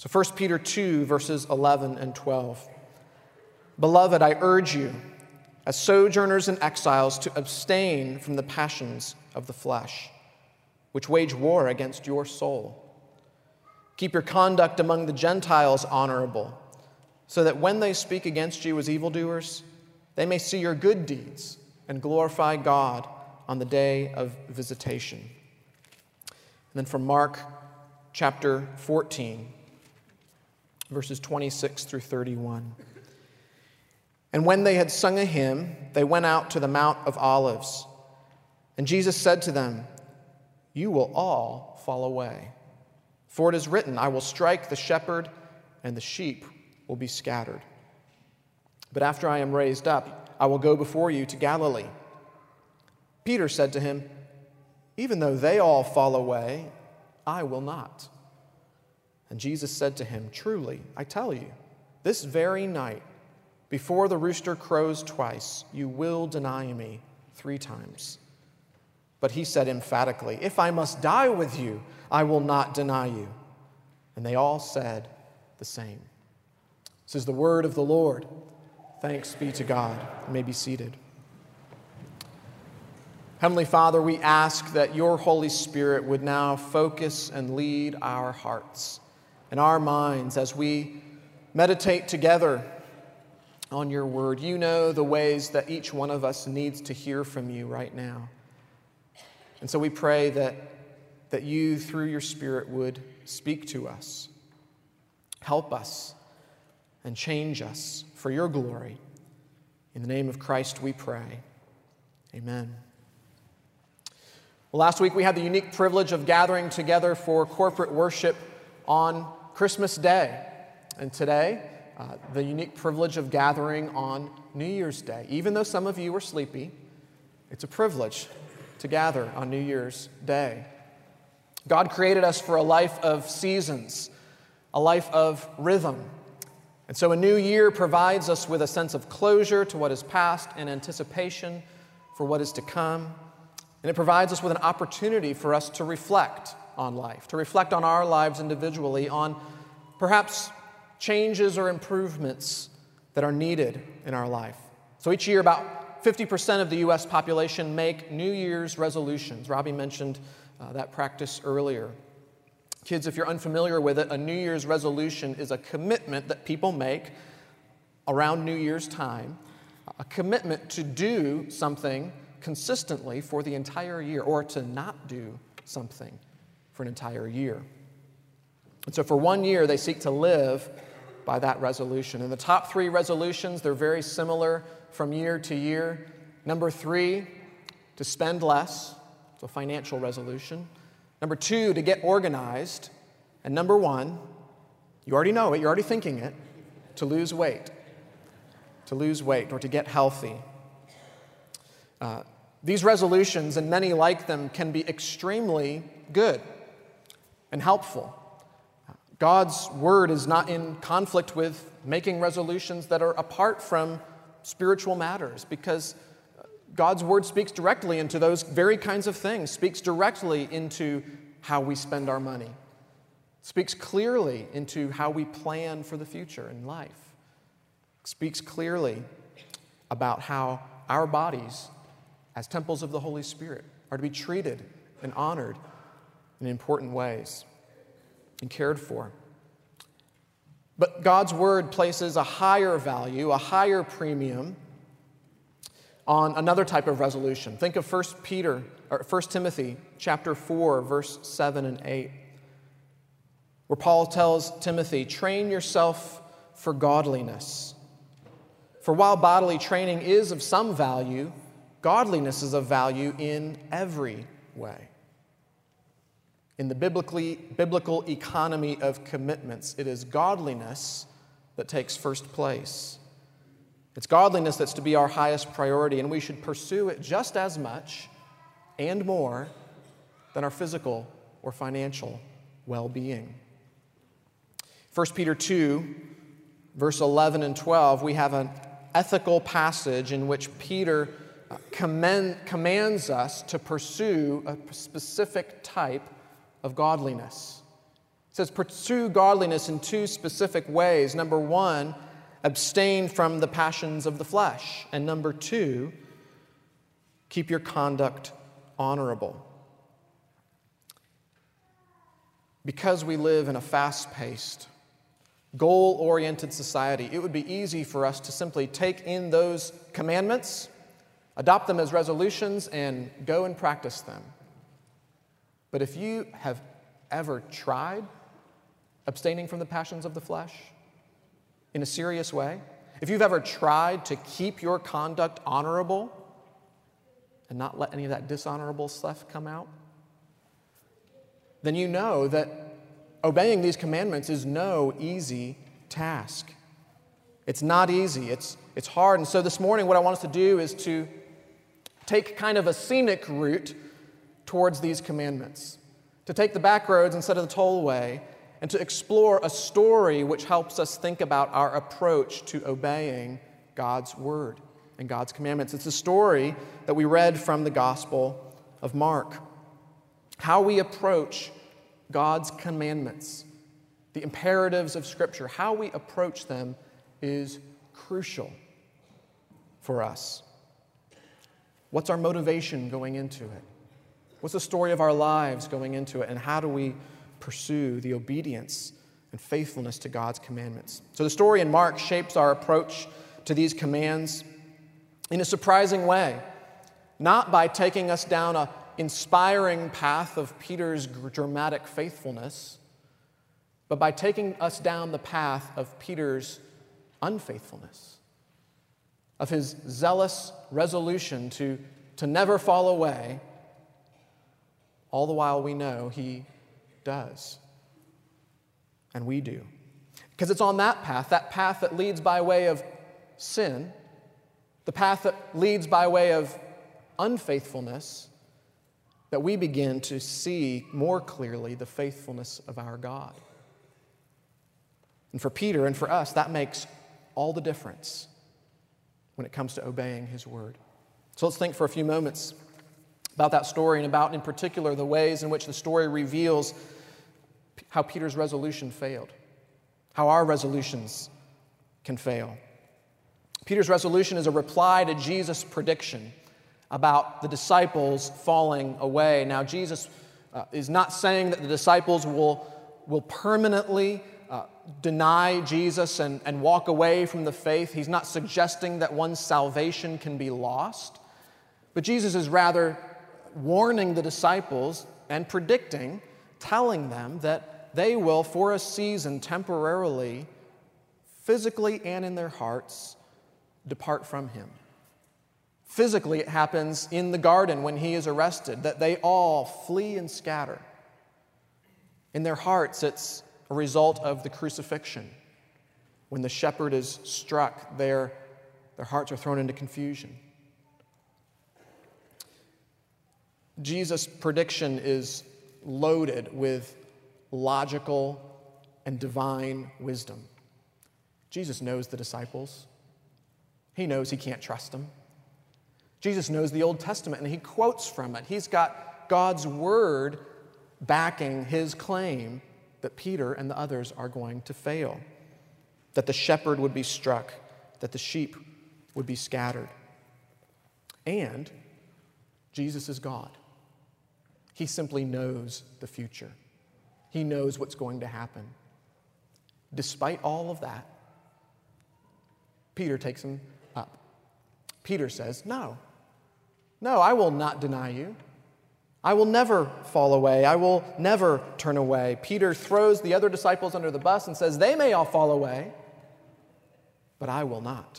So 1 Peter 2, verses 11 and 12. Beloved, I urge you, as sojourners and exiles, to abstain from the passions of the flesh, which wage war against your soul. Keep your conduct among the Gentiles honorable, so that when they speak against you as evildoers, they may see your good deeds and glorify God on the day of visitation. And then from Mark chapter 14, verses 26 through 31. And when they had sung a hymn, they went out to the Mount of Olives. And Jesus said to them, "You will all fall away. For it is written, I will strike the shepherd, and the sheep will be scattered. But after I am raised up, I will go before you to Galilee." Peter said to him, "Even though they all fall away, I will not." And Jesus said to him, "Truly, I tell you, this very night, before the rooster crows twice, you will deny me 3 times. But he said emphatically, "If I must die with you, I will not deny you." And they all said the same. This is the word of the Lord. Thanks be to God. You may be seated. Heavenly Father, we ask that your Holy Spirit would now focus and lead our hearts and our minds as we meditate together on your word. You know the ways that each one of us needs to hear from you right now. And so we pray that you, through your Spirit, would speak to us, help us, and change us for your glory. In the name of Christ we pray. Amen. Well, last week we had the unique privilege of gathering together for corporate worship on Christmas Day. And today, the unique privilege of gathering on New Year's Day. Even though some of you are sleepy, it's a privilege to gather on New Year's Day. God created us for a life of seasons, a life of rhythm. And so a new year provides us with a sense of closure to what is past and anticipation for what is to come. And it provides us with an opportunity for us to reflect on life, to reflect on our lives individually, on perhaps changes or improvements that are needed in our life. So each year, about 50% of the U.S. population make New Year's resolutions. Robbie mentioned that practice earlier. Kids, if you're unfamiliar with it, a New Year's resolution is a commitment that people make around New Year's time, a commitment to do something consistently for the entire year, or to not do something for an entire year. And so for 1 year, they seek to live by that resolution. And the top 3 resolutions, they're very similar from year to year. Number 3, to spend less. It's a financial resolution. Number 2, to get organized. And number 1, you already know it, you're already thinking it, to lose weight. To lose weight or to get healthy. These resolutions, and many like them, can be extremely good and helpful. God's word is not in conflict with making resolutions that are apart from spiritual matters, because God's word speaks directly into those very kinds of things, speaks directly into how we spend our money, speaks clearly into how we plan for the future in life, speaks clearly about how our bodies, as temples of the Holy Spirit, are to be treated and honored in important ways and cared for. But God's word places a higher value, a higher premium on another type of resolution. Think of 1 Timothy chapter 4, verse 7 and 8, where Paul tells Timothy, "Train yourself for godliness. For while bodily training is of some value, godliness is of value in every way." In the biblical economy of commitments, it is godliness that takes first place. It's godliness that's to be our highest priority, and we should pursue it just as much and more than our physical or financial well-being. 1 Peter 2, verse 11 and 12, we have an ethical passage in which Peter commands us to pursue a specific type of godliness. says pursue godliness in two specific ways. Number one, abstain from the passions of the flesh. And number two, keep your conduct honorable. Because we live in a fast-paced, goal-oriented society, it would be easy for us to simply take in those commandments, adopt them as resolutions, and go and practice them. But if you have ever tried abstaining from the passions of the flesh in a serious way, if you've ever tried to keep your conduct honorable and not let any of that dishonorable stuff come out, then you know that obeying these commandments is no easy task. It's not easy. It's hard. And so this morning, what I want us to do is to take kind of a scenic route towards these commandments, to take the back roads instead of the tollway, and to explore a story which helps us think about our approach to obeying God's word and God's commandments. It's a story that we read from the Gospel of Mark. How we approach God's commandments, the imperatives of Scripture, how we approach them is crucial for us. What's our motivation going into it? What's the story of our lives going into it? And how do we pursue the obedience and faithfulness to God's commandments? So the story in Mark shapes our approach to these commands in a surprising way, not by taking us down an inspiring path of Peter's dramatic faithfulness, but by taking us down the path of Peter's unfaithfulness, of his zealous resolution to never fall away, all the while we know he does. And we do. Because it's on that path that leads by way of sin, the path that leads by way of unfaithfulness, that we begin to see more clearly the faithfulness of our God. And for Peter and for us, that makes all the difference when it comes to obeying his word. So let's think for a few moments about that story and about, in particular, the ways in which the story reveals how Peter's resolution failed, how our resolutions can fail. Peter's resolution is a reply to Jesus' prediction about the disciples falling away. Now, Jesus is not saying that the disciples will permanently deny Jesus and walk away from the faith. He's not suggesting that one's salvation can be lost. But Jesus is rather warning the disciples and predicting, telling them that they will, for a season, temporarily, physically and in their hearts, depart from him. Physically, it happens in the garden when he is arrested, that they all flee and scatter. In their hearts, it's a result of the crucifixion. When the shepherd is struck, their hearts are thrown into confusion. Jesus' prediction is loaded with logical and divine wisdom. Jesus knows the disciples. He knows he can't trust them. Jesus knows the Old Testament, and he quotes from it. He's got God's word backing his claim that Peter and the others are going to fail, that the shepherd would be struck, that the sheep would be scattered. And Jesus is God. He simply knows the future. He knows what's going to happen. Despite all of that, Peter takes him up. Peter says, No, I will not deny you. I will never fall away. I will never turn away. Peter throws the other disciples under the bus and says, they may all fall away, but I will not.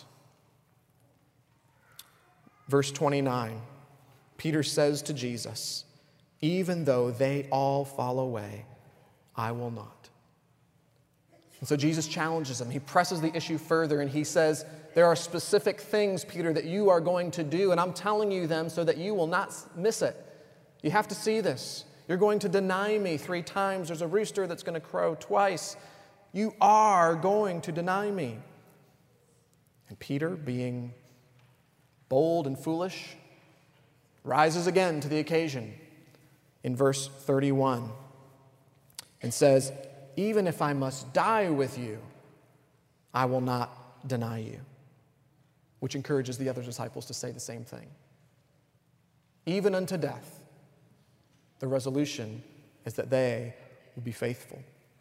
Verse 29, Peter says to Jesus, even though they all fall away, I will not. And so Jesus challenges him. He presses the issue further and he says, there are specific things, Peter, that you are going to do, and I'm telling you them so that you will not miss it. You have to see this. You're going to deny me 3 times. There's a rooster that's going to crow twice. You are going to deny me. And Peter, being bold and foolish, rises again to the occasion in verse 31 and says, even if I must die with you, I will not deny you. Which encourages the other disciples to say the same thing. Even unto death, the resolution is that they will be faithful.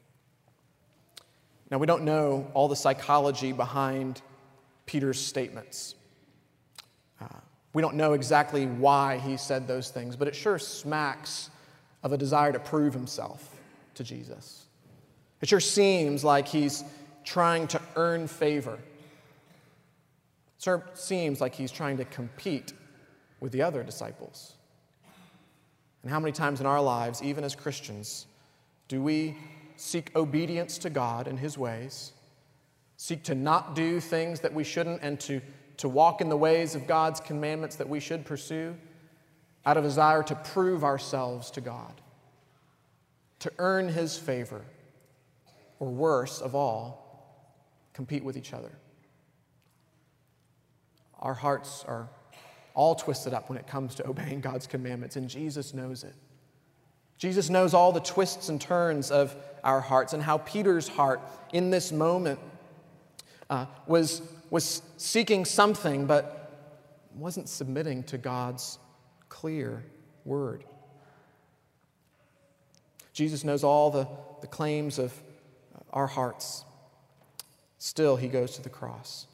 Now, we don't know all the psychology behind Peter's statements. We don't know exactly why he said those things, but it sure smacks of a desire to prove himself to Jesus. It sure seems like he's trying to earn favor. It sure seems like he's trying to compete with the other disciples. And how many times in our lives, even as Christians, do we seek obedience to God and His ways, seek to not do things that we shouldn't, and to walk in the ways of God's commandments that we should pursue, out of a desire to prove ourselves to God, to earn His favor, or worse of all, compete with each other? Our hearts are all twisted up when it comes to obeying God's commandments, and Jesus knows it. Jesus knows all the twists and turns of our hearts, and how Peter's heart in this moment was seeking something but wasn't submitting to God's clear word. Jesus knows all the claims of our hearts. Still, He goes to the cross.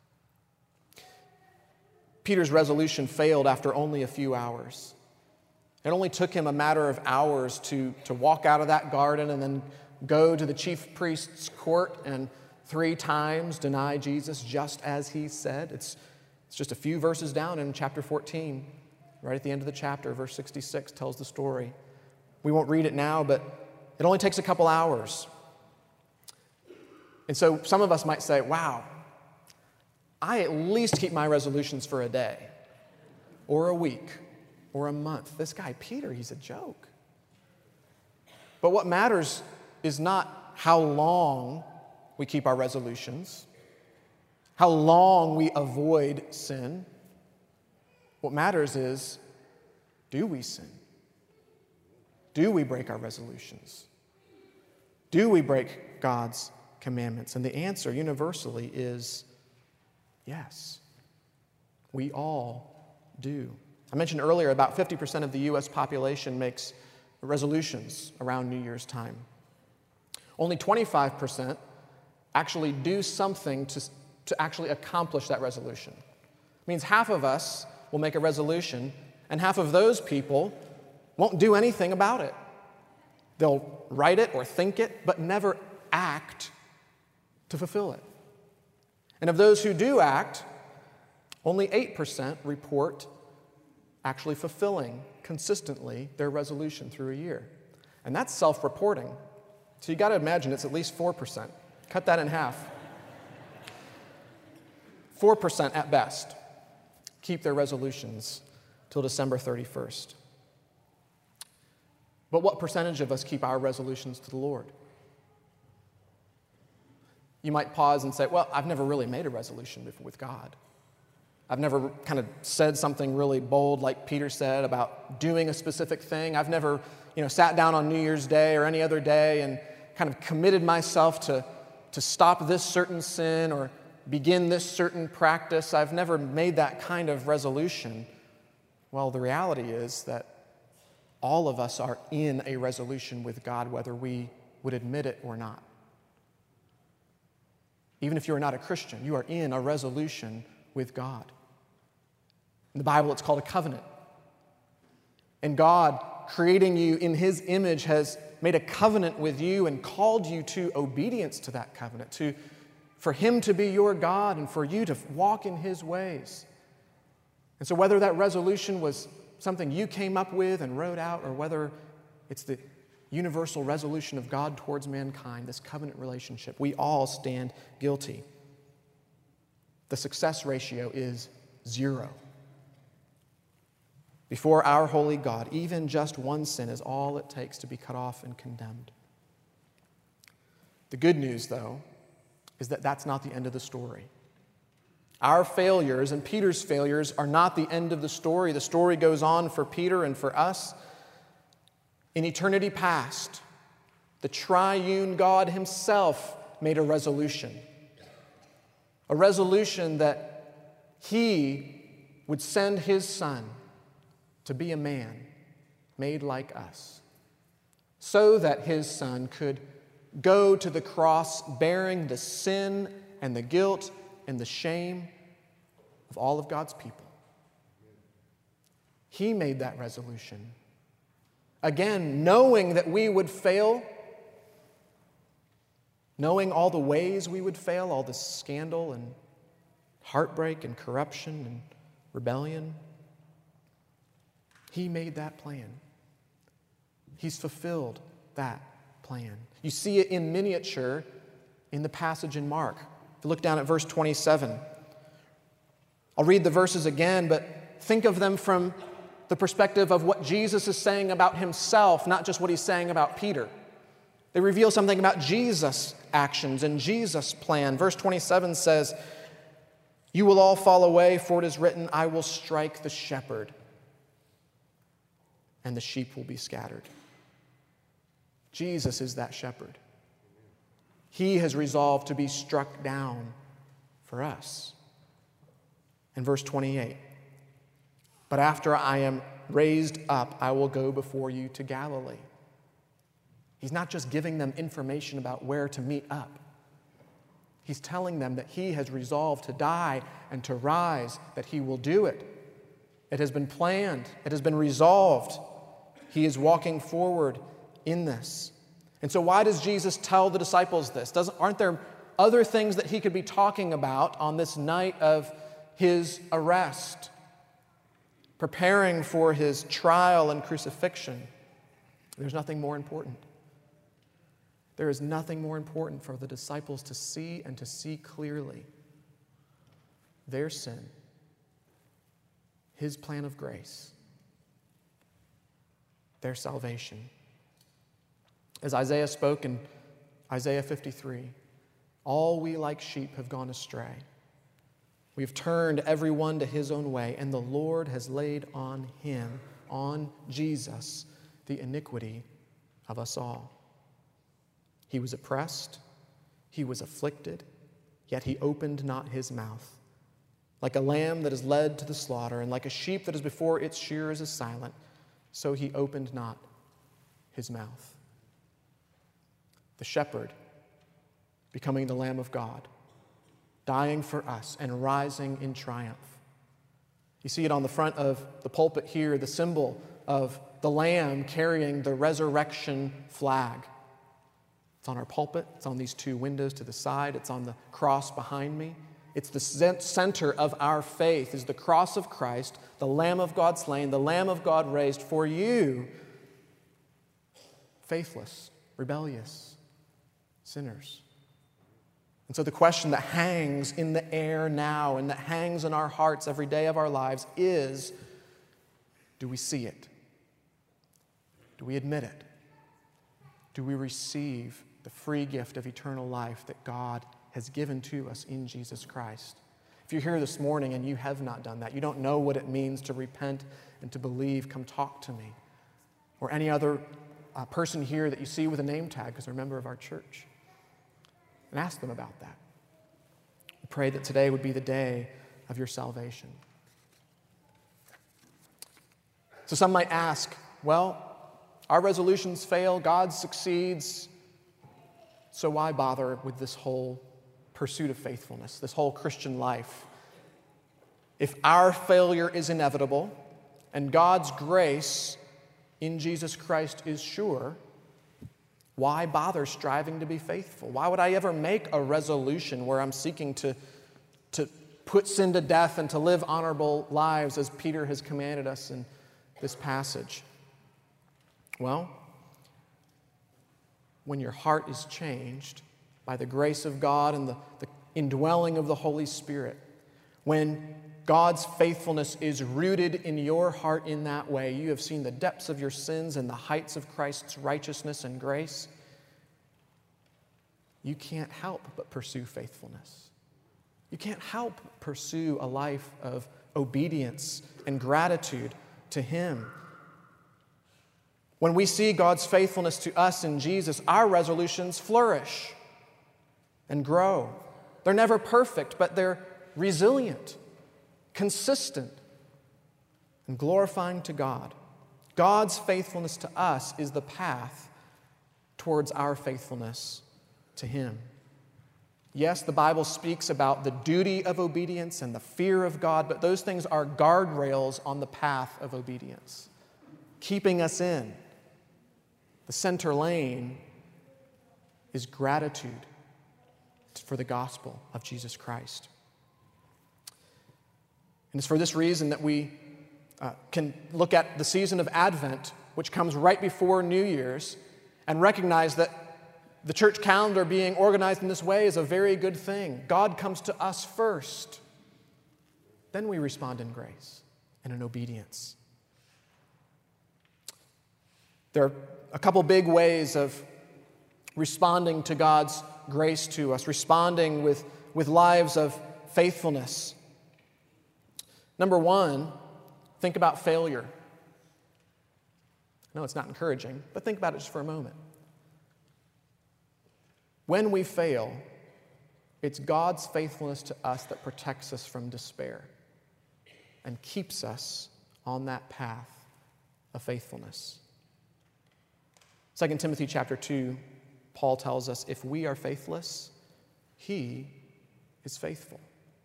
Peter's resolution failed after only a few hours. It only took him a matter of hours to walk out of that garden and then go to the chief priest's court and 3 times deny Jesus just as he said. It's just a few verses down in chapter 14. Right at the end of the chapter, verse 66 tells the story. We won't read it now, but it only takes a couple hours. And so some of us might say, wow, I at least keep my resolutions for a day or a week or a month. This guy, Peter, he's a joke. But what matters is not how long we keep our resolutions, how long we avoid sin. What matters is, do we sin? Do we break our resolutions? Do we break God's commandments? And the answer universally is yes. We all do. I mentioned earlier about 50% of the U.S. population makes resolutions around New Year's time. Only 25% actually do something to actually accomplish that resolution. It means half of us will make a resolution, and half of those people won't do anything about it. They'll write it or think it, but never act to fulfill it. And of those who do act, only 8% report actually fulfilling consistently their resolution through a year. And that's self-reporting. So you got to imagine it's at least 4%. Cut that in half. 4% at best keep their resolutions till December 31st. But what percentage of us keep our resolutions to the Lord? You might pause and say, well, I've never really made a resolution before with God. I've never kind of said something really bold like Peter said about doing a specific thing. I've never, sat down on New Year's Day or any other day and kind of committed myself to stop this certain sin or begin this certain practice. I've never made that kind of resolution. Well, the reality is that all of us are in a resolution with God, whether we would admit it or not. Even if you are not a Christian, you are in a resolution with God. In the Bible, it's called a covenant. And God, creating you in His image, has made a covenant with you and called you to obedience to that covenant, for Him to be your God and for you to walk in His ways. And so whether that resolution was something you came up with and wrote out, or whether it's the universal resolution of God towards mankind, this covenant relationship, we all stand guilty. The success ratio is 0. Before our holy God, even just one sin is all it takes to be cut off and condemned. The good news, though, is that that's not the end of the story. Our failures and Peter's failures are not the end of the story. The story goes on for Peter and for us. In eternity past, The triune God himself made a resolution that he would send his Son to be a man made like us, so that his Son could go to the cross bearing the sin and the guilt and the shame of all of God's people. He made that resolution. Again, knowing that we would fail, knowing all the ways we would fail, all the scandal and heartbreak and corruption and rebellion, he made that plan. He's fulfilled that plan. You see it in miniature in the passage in Mark. If you look down at verse 27, I'll read the verses again, but think of them from the perspective of what Jesus is saying about himself, not just what he's saying about Peter. They reveal something about Jesus' actions and Jesus' plan. Verse 27 says, "You will all fall away, for it is written, I will strike the shepherd, and the sheep will be scattered." Jesus is that shepherd. He has resolved to be struck down for us. In verse 28, "But after I am raised up, I will go before you to Galilee." He's not just giving them information about where to meet up. He's telling them that he has resolved to die and to rise, that he will do it. It has been planned. It has been resolved. He is walking forward in this. And so why does Jesus tell the disciples this? Aren't there other things that he could be talking about on this night of his arrest, preparing for his trial and crucifixion? There's nothing more important. There is nothing more important for the disciples to see and to see clearly their sin, his plan of grace, their salvation. As Isaiah spoke in Isaiah 53, "All we like sheep have gone astray. We've turned every one to his own way, and the Lord has laid on him," on Jesus, "the iniquity of us all. He was oppressed, he was afflicted, yet he opened not his mouth. Like a lamb that is led to the slaughter, and like a sheep that is before its shearers is silent, so he opened not his mouth." The shepherd becoming the Lamb of God, dying for us and rising in triumph. You see it on the front of the pulpit here, the symbol of the Lamb carrying the resurrection flag. It's on our pulpit. It's on these two windows to the side. It's on the cross behind me. It's the center of our faith is the cross of Christ, the Lamb of God slain, the Lamb of God raised for you, faithless, rebellious sinners. And so the question that hangs in the air now and that hangs in our hearts every day of our lives is, do we see it? Do we admit it? Do we receive the free gift of eternal life that God has given to us in Jesus Christ? If you're here this morning and you have not done that, you don't know what it means to repent and to believe, come talk to me. Or any other person here that you see with a name tag because they're a member of our church. And ask them about that. We pray that today would be the day of your salvation. So some might ask, well, our resolutions fail, God succeeds, so why bother with this whole pursuit of faithfulness, this whole Christian life? If our failure is inevitable and God's grace in Jesus Christ is sure, why bother striving to be faithful? Why would I ever make a resolution where I'm seeking to put sin to death and to live honorable lives as Peter has commanded us in this passage? Well, when your heart is changed by the grace of God and the indwelling of the Holy Spirit, when God's faithfulness is rooted in your heart in that way, you have seen the depths of your sins and the heights of Christ's righteousness and grace, you can't help but pursue faithfulness. You can't help but pursue a life of obedience and gratitude to Him. When we see God's faithfulness to us in Jesus, our resolutions flourish and grow. They're never perfect, but they're resilient, consistent, and glorifying to God. God's faithfulness to us is the path towards our faithfulness to Him. Yes, the Bible speaks about the duty of obedience and the fear of God, but those things are guardrails on the path of obedience, keeping us in. The center lane is gratitude for the gospel of Jesus Christ. And it's for this reason that we can look at the season of Advent, which comes right before New Year's, and recognize that the church calendar being organized in this way is a very good thing. God comes to us first. Then we respond in grace and in obedience. There are a couple big ways of responding to God's grace to us, responding with lives of faithfulness. Number one, think about failure. I know it's not encouraging, but think about it just for a moment. When we fail, it's God's faithfulness to us that protects us from despair and keeps us on that path of faithfulness. 2 Timothy chapter 2, Paul tells us, if we are faithless, He is faithful.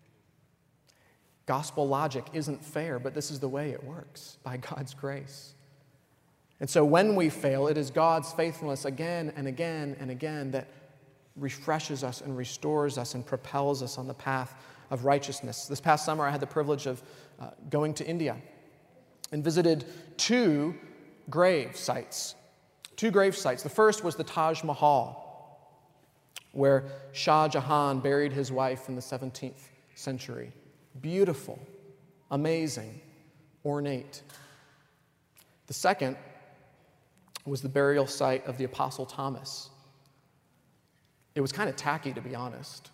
Gospel logic isn't fair, but this is the way it works, by God's grace. And so when we fail, it is God's faithfulness again and again and again that refreshes us and restores us and propels us on the path of righteousness. This past summer, I had the privilege of going to India and visited two grave sites. The first was the Taj Mahal, where Shah Jahan buried his wife in the 17th century. Beautiful, amazing, ornate. The second was the burial site of the Apostle Thomas. It was kind of tacky, to be honest.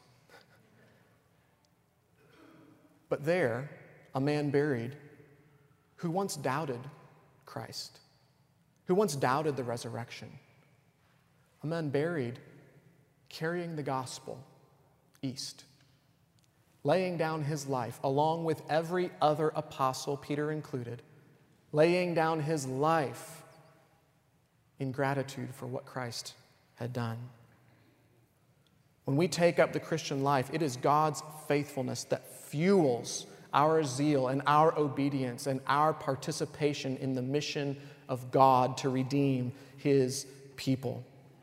But there, a man buried who once doubted Christ, who once doubted the resurrection. A man buried carrying the gospel east, laying down his life along with every other apostle, Peter included, laying down his life in gratitude for what Christ had done. When we take up the Christian life, it is God's faithfulness that fuels our zeal and our obedience and our participation in the mission of God to redeem His people.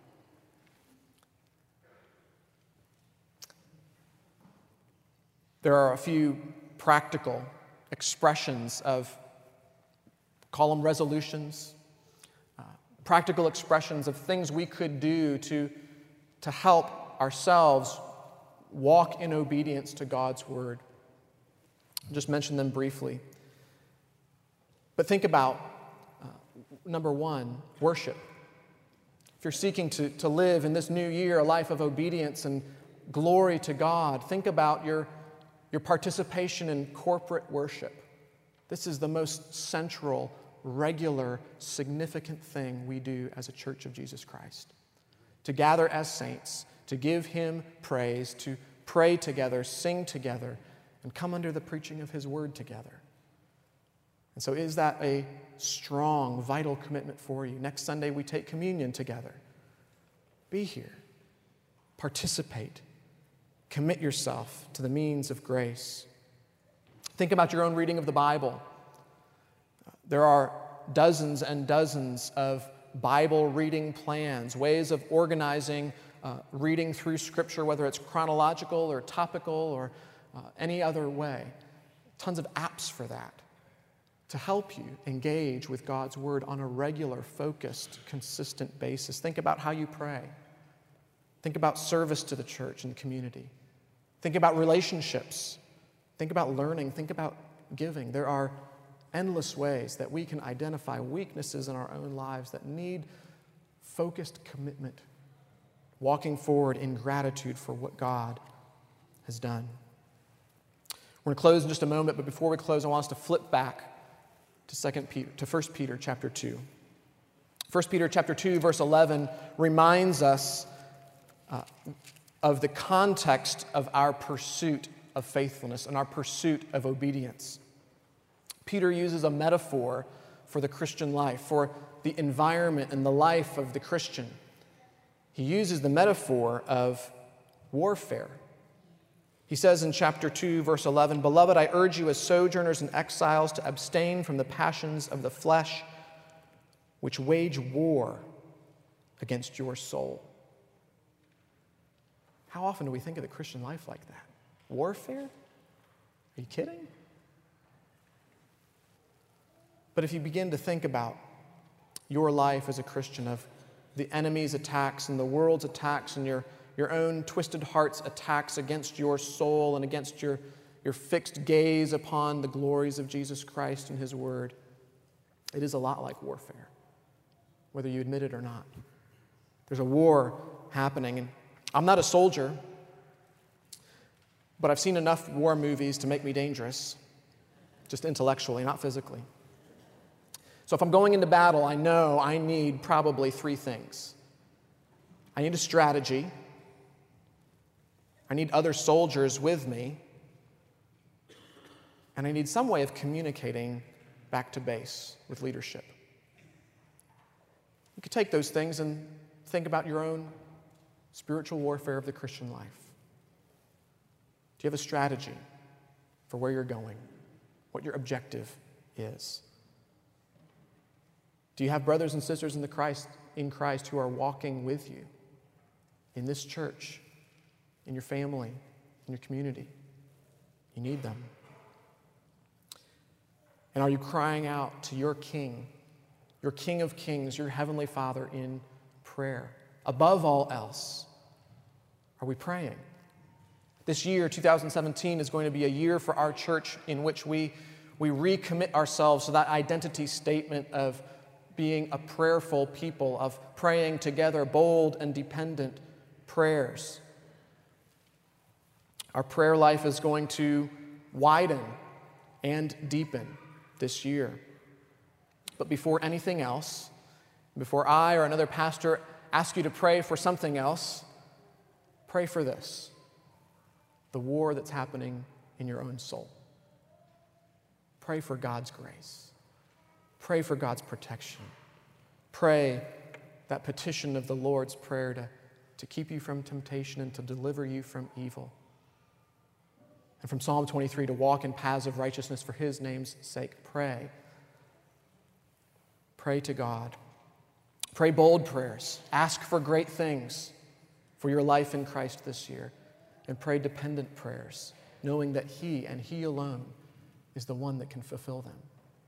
There are a few practical expressions of, call them resolutions, practical expressions of things we could do to help ourselves walk in obedience to God's word. I'll just mention them briefly. But think about, number one, worship. If you're seeking to live in this new year a life of obedience and glory to God, think about your participation in corporate worship. This is the most central, regular, significant thing we do as a Church of Jesus Christ. To gather as saints, to give Him praise, to pray together, sing together, and come under the preaching of His word together. And so is that a strong, vital commitment for you? Next Sunday we take communion together. Be here. Participate. Commit yourself to the means of grace. Think about your own reading of the Bible. There are dozens and dozens of Bible reading plans, ways of organizing reading through Scripture, whether it's chronological or topical or any other way. Tons of apps for that to help you engage with God's Word on a regular, focused, consistent basis. Think about how you pray. Think about service to the church and the community. Think about relationships. Think about learning. Think about giving. There are endless ways that we can identify weaknesses in our own lives that need focused commitment, walking forward in gratitude for what God has done. We're going to close in just a moment, but before we close, I want us to flip back to 1 Peter chapter 2. 1 Peter chapter 2, verse 11 reminds us of the context of our pursuit of faithfulness and our pursuit of obedience. Peter uses a metaphor for the Christian life, for the environment and the life of the Christian. He uses the metaphor of warfare. He says in chapter 2, verse 11, "Beloved, I urge you as sojourners and exiles to abstain from the passions of the flesh, which wage war against your soul." How often do we think of the Christian life like that? Warfare? Are you kidding? But if you begin to think about your life as a Christian, of the enemy's attacks and the world's attacks and your own twisted heart's attacks against your soul and against your fixed gaze upon the glories of Jesus Christ and His Word, it is a lot like warfare, whether you admit it or not. There's a war happening, and I'm not a soldier, but I've seen enough war movies to make me dangerous, just intellectually, not physically. So if I'm going into battle, I know I need probably three things. I need a strategy. I need other soldiers with me. And I need some way of communicating back to base with leadership. You could take those things and think about your own spiritual warfare of the Christian life. Do you have a strategy for where you're going, what your objective is? Do you have brothers and sisters in Christ who are walking with you in this church, in your family, in your community? You need them. And are you crying out to your King of Kings, your Heavenly Father, in prayer? Above all else, are we praying? This year, 2017, is going to be a year for our church in which we recommit ourselves to that identity statement of being a prayerful people, of praying together bold and dependent prayers. Our prayer life is going to widen and deepen this year. But before anything else, before I or another pastor ask you to pray for something else, pray for this: the war that's happening in your own soul. Pray for God's grace. Pray for God's protection. Pray that petition of the Lord's Prayer to keep you from temptation and to deliver you from evil. And from Psalm 23, to walk in paths of righteousness for His name's sake. Pray. Pray to God. Pray bold prayers. Ask for great things for your life in Christ this year. And pray dependent prayers, knowing that He and He alone is the one that can fulfill them.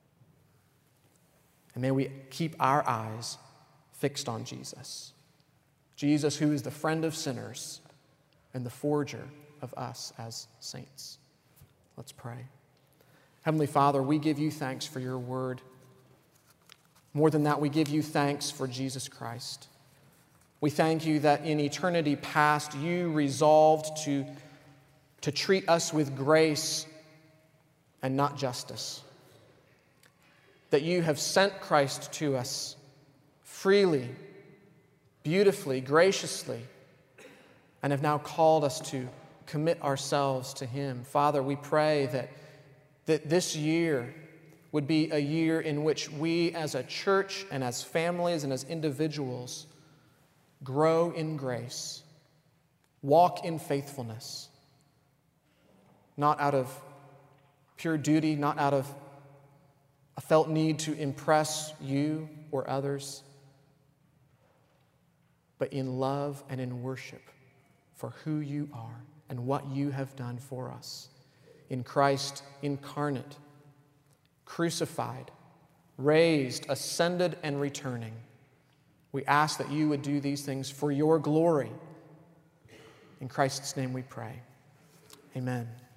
And may we keep our eyes fixed on Jesus. Jesus, who is the friend of sinners and the forger of us as saints. Let's pray. Heavenly Father, we give you thanks for your word. More than that, we give you thanks for Jesus Christ. We thank you that in eternity past, you resolved to treat us with grace and not justice. That you have sent Christ to us freely, beautifully, graciously, and have now called us to commit ourselves to Him. Father, we pray that this year would be a year in which we as a church and as families and as individuals grow in grace, walk in faithfulness, not out of pure duty, not out of a felt need to impress you or others, but in love and in worship for who you are and what you have done for us. In Christ incarnate, crucified, raised, ascended, and returning. We ask that you would do these things for your glory. In Christ's name we pray. Amen.